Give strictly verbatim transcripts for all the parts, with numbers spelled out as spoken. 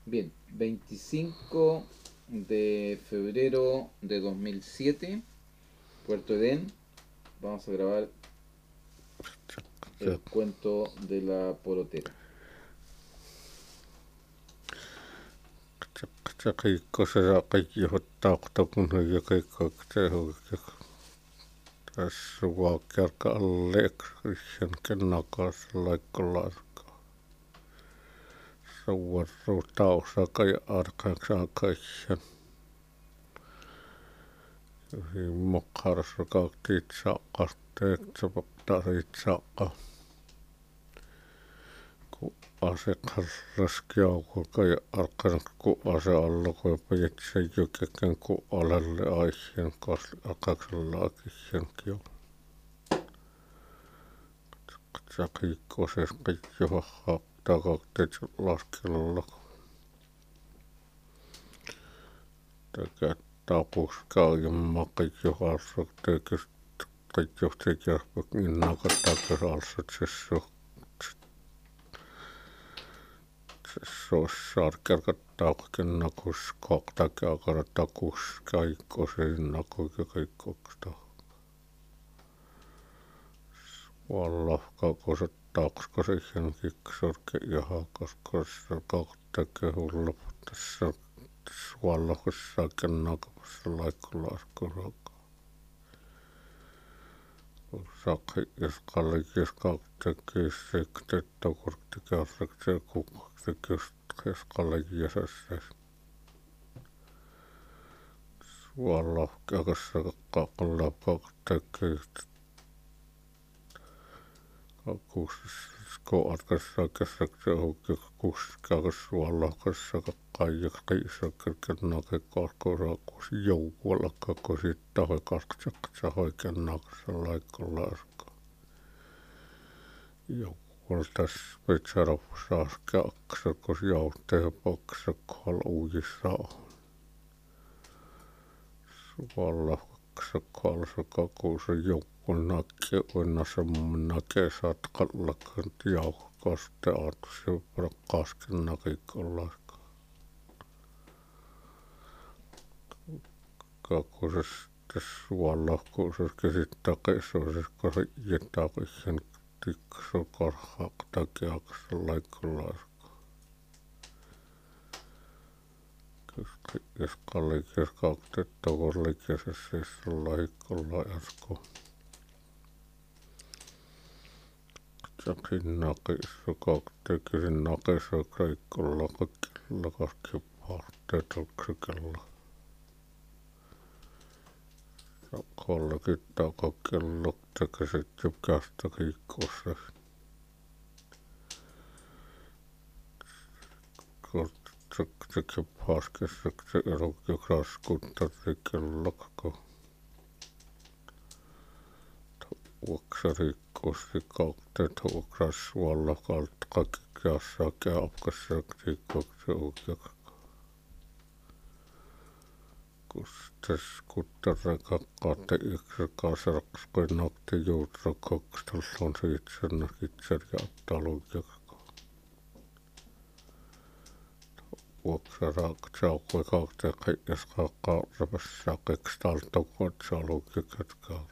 Bien, veinticinco de febrero de dos mil siete, Puerto Edén. Vamos a grabar el cuento de la porotera. Ku ase kallaskiauko ja alkanut ku ase alloko pajetse jokekan ku alalle aihien kas akaksella akihien kio. Tsakikko ses kaikki haha takaktet laskella. Täkä tapuskaa ja makikki halsok tekes kaikki tekes niin nakatakes halsot sessu. Sossarkerkattaukin nakus koktakiakaratakus kaikkosin nakuki kaikkoksta. Wallahkakoset takskosin kiksorke ja hakaskossa koktakihulla tässä wallahkossakin nakapassa laikkulaskoraka. Sakki jos kallikis kaktekis sektettä kurttikärsakse kukkakstekis kallikisessa. Wallahkakassa kakalla kaktekis kuuskouatkassa käsakse hukki kuskakas wallahkassa kakkajakkiissa kirkennake kalkkorakus joukualla kakkosit tahoy kaskaksa hoikennakassa laikkolaskaa. Joukulla tässä pitsarapussa aske aksakos jouteen paksakal uujissa on. Wallahkaksa kalsakakuusa joukkun nakki uinnassa mun nakee satkallakant jauhkaste aatus ja prakkasken nakikkolaskaa. Kakkuses tässä wallahkuuses käsittää kesoises kasi jättäkisen tikso karhaktakiaksa laikkolaskaa. Jos kallikis kaktetta kollikisessa laikkolaskaa. Sakin nakissa kaktekisin nakissa kaikkolla kaikilla kaikki pahteet oksikella. Kollakin takakellok tekisit jukasta kiikkossa. Tsekki paskessa se erokki kraskutta tekellokko. Uoksarikkosti kakteet huokras wallahkalt kaikki kiassakin apkassa kiikkoksi uukjaka. Kustes kuttare kakkaatte yksi kasraks kuin nokti juutro kokstalon siitsennä kitser ja talujaka. Uoksara tsaukui kakte kaikkes kakkaa rapassa kekstaltokot salujakatkaarak.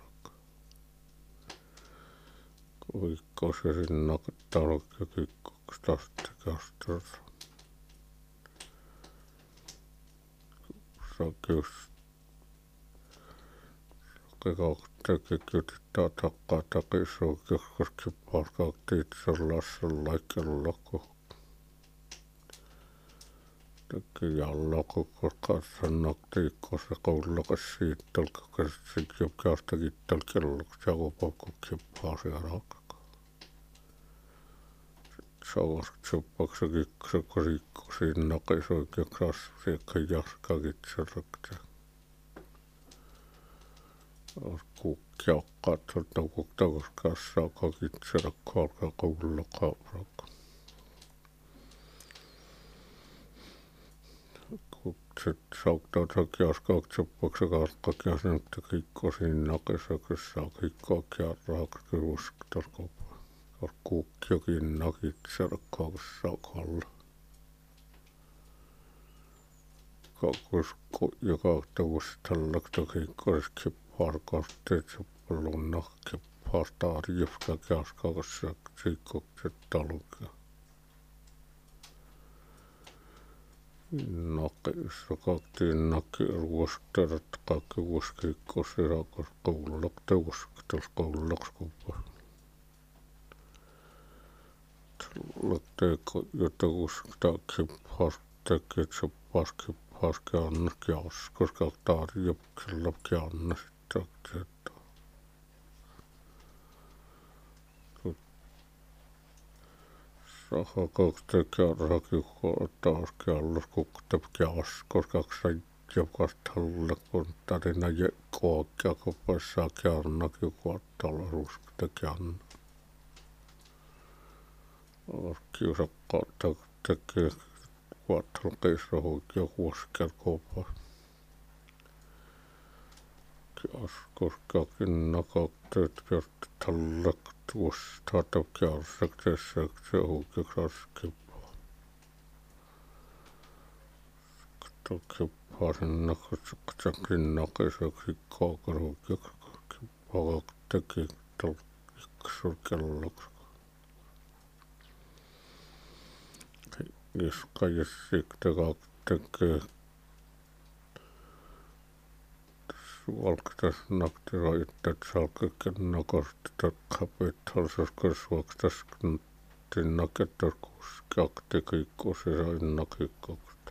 Kuikkosesin nakattaluk ja kikkoks tästä kastas. Sakius kakte kytyttää takkaa takisuu kiskoski palkaaktiit sellaisen laikellako. Teki jallako koska sanoktiikkossa koulukas siittelkä sit jokasta kittelkelloks jakopakkuksi paasiarakka. Savas tsupaksa kiksa korikko siinä nakisoi ja krasviekka jaska kitserakta. Kukkiakkaat solta kuktakos kassaaka kitserakka alkaa koululla kaurakka. Kukset sauktaa sakiaskaak tsupaksa karkkakia sentä kikko siinä nakisa kassaa kikkoa kiarraakki usktarkopa. Kuukkiakin nakitserkkaakassa kalla. kakusku joka tavustallaktakin korski parkastet lunnakki pastar jufka kaskakassa sikkukset talukka nakissa kaktiin nakki ruostarat kaikki vuoskikko sirakas koulullak tavuskas koulullaks kuppas Lakteeko jotakustakin pastekit paski paski annas kias koska tarjoksella kiannas sitten saha kakte kerrakin taas kiallas kukte kias koska sai jokas talle kun tarina je kookkia kun passaa kiannakin kuottalla ruskte kianna kiusakka tekee kuottalla keisrahuikia kuoskel kopa kias koskakin nakakteet kerta talle tuosta tav kiarsakteessa se huikia kraskipaa kippaa sen nakatsakin nakaiseksi kaakaruikia kippaa tekee tal ikkasur kelloksi jos kai sikte tekee suolktas naktira itse salkakin nakasta kapitalsas kasvaktas tin naketas kuskakti kiikkuusira innakikkosta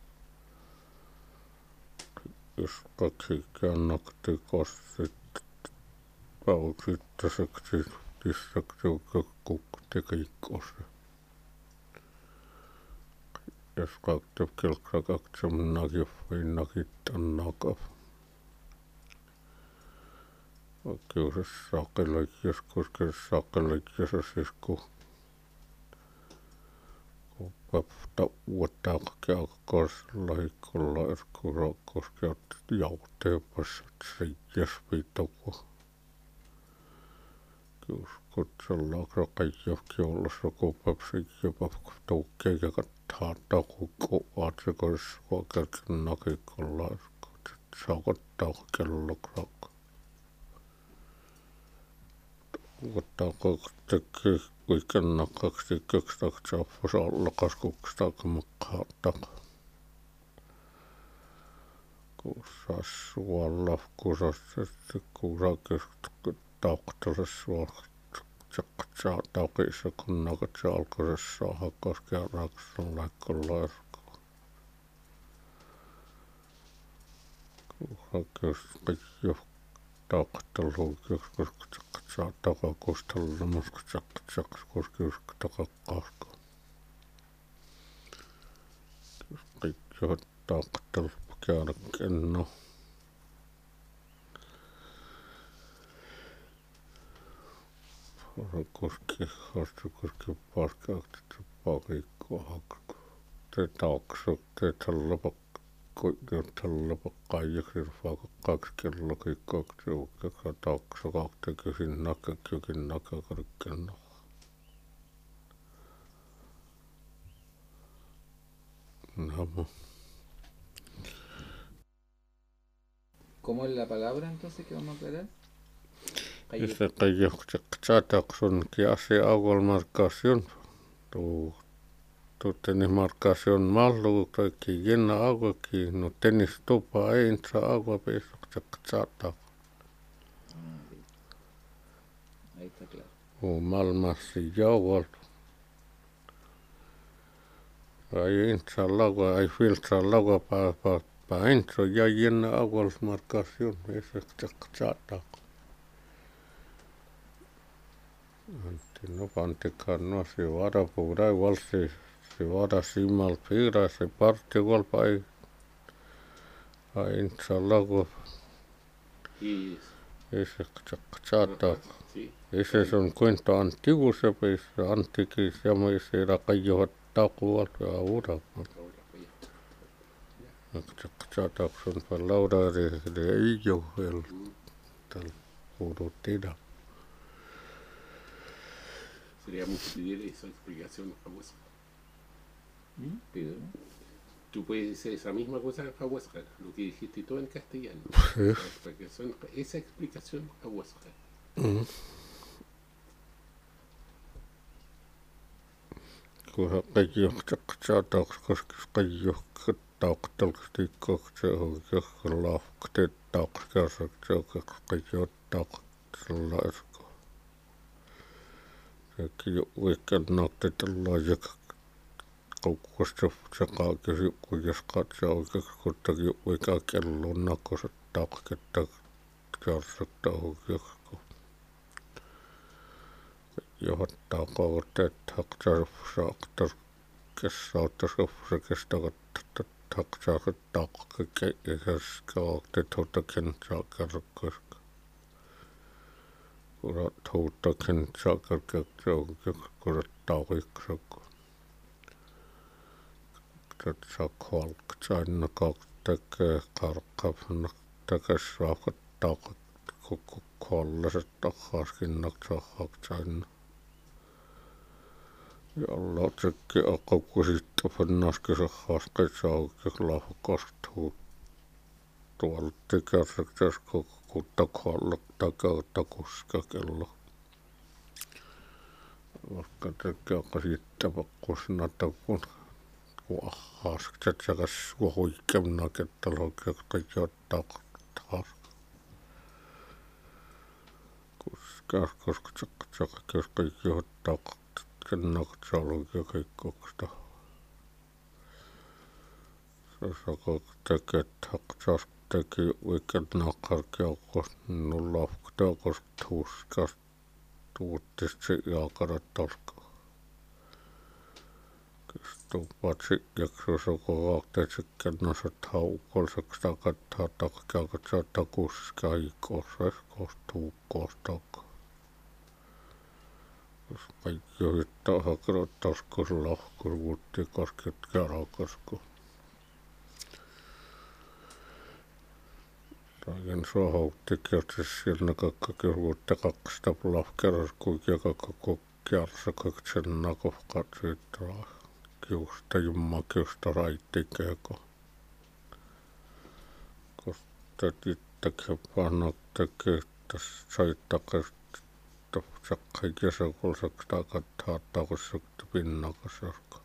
jos kaksikään nakti kossit pauksittaseksi tissaksi kukti kiikkuusi jos kakte kelkra kaksam nakifin nakittan nakaf kiusas saakelaikkias koska saakelaikkias siis ku ku papta uottaa kaikkea karsilla hikkolla erkkuraa koska jauhteepassa seijäs viitokua kius kutsella kaikki ollassa ku papsi jopa toukkeen ja kattaa ku aatsekois kuokelkin nakikolla saakottaa kello krakka ottaa tekee kuiken nakaksi kekstak saappas alla kaskukstak makkaa taka kuusas suolla kuusas kuusakes tauktasas suolla tsekatsaa taukissa kun nakatsa alkasessa hakkaskea raksan laikkolla erkkaa kuusakes kaikki taukatteluu koska saa takakustalla muska tsakkatsakas koska takakaaska kaikki on taukatteluu käydä kenno koski haastu koski paskaakti pakikkoa hakku te tauksu te tallapa tallapa kaijaksi rufaa kaksi kello kiikkaakti uukkekaa tauksu kakte kysin nakakjokin nakakarikkenno namo ¿Cómo es la palabra entonces que vamos a aclarar? Este kaijoktsaksun kiasi augol markasion tu tu tenis markasion mallu kaikki jenna augoki no tenis tupa ein sa agua pesoktsaktsata Ahí está claro. o malmassi jaugol ai insa lagua ai filtra lagua pa pa pa entro ja jenna augol markasion pesoktsaktsata Antti no pantikaan no si vada puhuta igual si si vada simal pira se parte igual pa ai ai insa lagua Y pesoktsaktsata sí, ese son cuento antiguo se pues antiki se llama ese era kayo takual ahora ahora pues ya. Tsaktsata son palabra de de ello el tal urutida Sería mucho pedir esa explicación famosa. ¿Mm? Pido, ¿no? tú puedes decir esa misma cosa en Hawasca, lo que dijiste tú en castellano. Sí. La explicación, esa explicación Hawasca. Mm. Kuha qayyuqtaqchaataqskaskas qayyuqtaaqtalqtikkoqtihugiqlaaqtitaaqskarsaktiuqaq qayyuuttaaqtallaarsku kiuwikkannaqtitallaajak quqqustufsaqaakisiuqquyasqaatsaaukiqquttagi uwikaaqialluunnaqqusаттаақкиттаккиарсактаугиақку johtaaqaaguttataqtarfsaaqtar kissautasqaffrakastaaqattaqtaaqqiqaigaskaaqtituutakinsaaqarrukkusk kurattuutakinsaaqarkiaqtaugiq tatsaaqqualqtsaannaqaqtakkaaqarqapanaqtakassraaqattaaqakkukkuallasattaqaaskinнaqsaaqaaqtsaanna яллаатикки аққуккуситтафаннааскисерраасқисаагиккерлаафуккарсtuu туалтиккаасактаску куттаккуарлертакаатакускакеллер оркатаккааққаситтапеққуснатаккун уарраарск татсагассуаруиккамнаакатталууккеққиттаартаар кускааркускутеққатеққиусқиggиуттаақ каннақутсаалугиақиккукста сасақартакаттақсартаки уикканнааққаркиаққус нуллаафктаақустуускаас тууттисси яақалаттарка киступпатси яксусоқораартатикканнасат хауққалсакстаақаттаатақкиақатсаатакуускаиккуорсас костууккуортааққа qayyiuittaqaqeruttarskullaarkurguuttiqarkitkaraaqasku tagen suahautikkiartissilnaqaqqakirguuttaqaqstapulaafkararkukiaqakkukkiarsakaktsannaqufqatsiittara kiustajummakiustaraittikkeeqo kostatittakappaanaqtakkiittas saittaqast саққайкисақулсактаақаттаартақуссукту пиннақассарка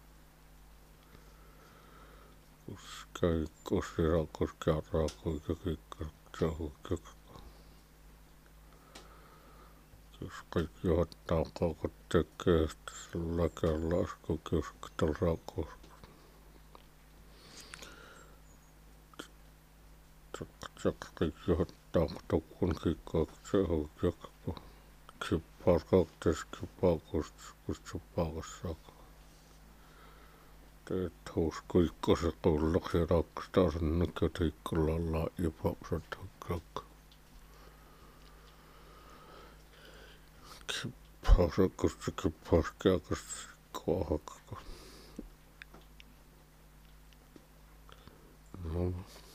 кускайккуссираақускаартаақуикакиккартаагуккак кускайккиуаттааққақаттаккиастсаллакаарлааску киускталсааққус саққаққиккиуаттаартаккун киккааксаагуккакпу киппаркаартас киппаакуст куссуппаагассаақ тээтхуускуиккусеқуллерсираақкстаасаннаккатиккулааллаа ипаапсаттаккак киппаасаккус киппааскиакус куахакка ну